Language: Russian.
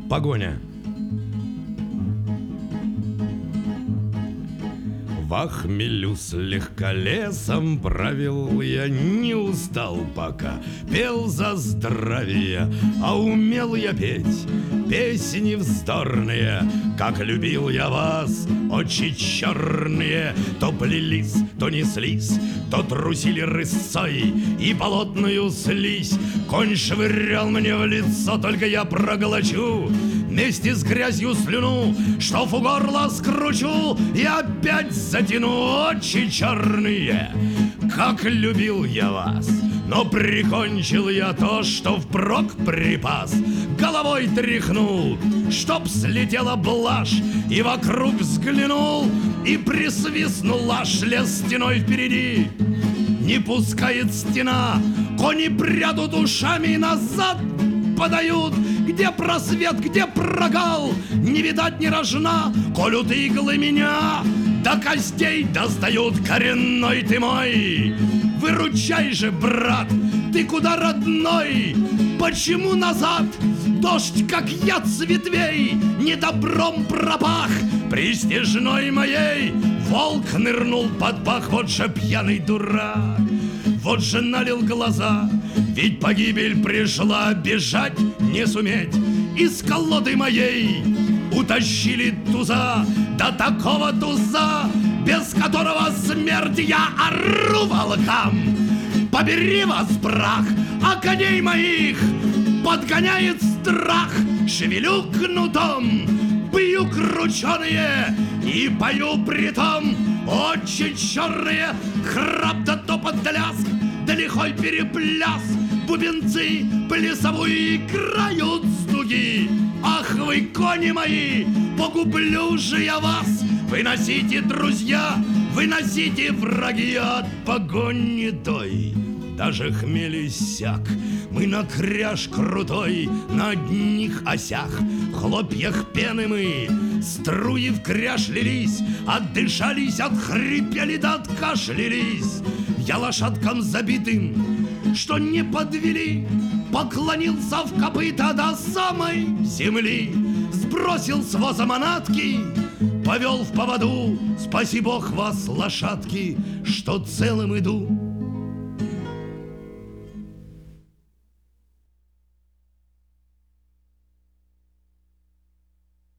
Погоня. В хмелю с легколесом правил я, не устал пока, пел за здравие, а умел я петь песни вздорные, как любил я вас, очи черные, то плелись, то неслись, то трусили рысцой и болотную слизь. Конь швырял мне в лицо, только я проглочу вместе с грязью слюну, что в горло скручу и опять затяну. Очи черные, как любил я вас, но прикончил я то, что впрок припас. Головой тряхнул, чтоб слетела блажь, и вокруг взглянул, и присвистнул, аж лес стеной впереди. Не пускает стена, кони прядут ушами и назад подают. Где просвет, где прогал, не видать ни рожна, колют иглы меня, до костей достают. Коренной ты мой, выручай же, брат, ты куда, родной? Почему назад? Дождь, как яд с ветвей, недобром пропах. Престижной моей волк нырнул под пах. Вот же пьяный дурак, вот же налил глаза, ведь погибель пришла, бежать не суметь. Из колоды моей утащили туза, до такого туза, без которого смерть. Я ору волкам: побери вас, прах, а коней моих подгоняет страх. Шевелю кнутом, бью крученые и пою притом. Очи черные, храп да топот да лязг, да лихой перепляс. Бубенцы плясовую играют с дуги. Ах вы, кони мои, погублю же я вас. Выносите, друзья, выносите, враги, от погони той даже хмель иссяк. Мы на кряж крутой, на одних осях, в хлопьях пены мы, струи в кряж лились, отдышались, отхрипели да откашлялись. Я лошадкам забитым, что не подвели, поклонился в копыта до самой земли, сбросил с воза манатки, повел в поводу. Спаси Бог вас, лошадки, что целым иду.